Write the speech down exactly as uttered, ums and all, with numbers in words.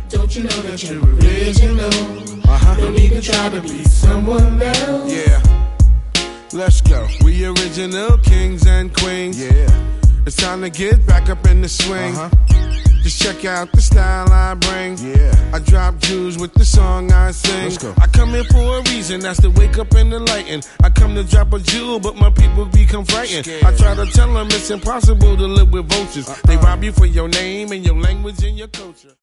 Don't you know that you're original? Uh-huh. No need to try to be someone else. Yeah. Let's go. We original kings and queens. Yeah. It's time to get back up in the swing. Uh-huh. Just check out the style I bring. Yeah. I drop jewels with the song I sing. Let's go. I come here for a reason, that's to wake up and enlighten. I come to drop a jewel, but my people become frightened. Scared. I try to tell them it's impossible to live with vultures. Uh-uh. They rob you for your name and your language and your culture.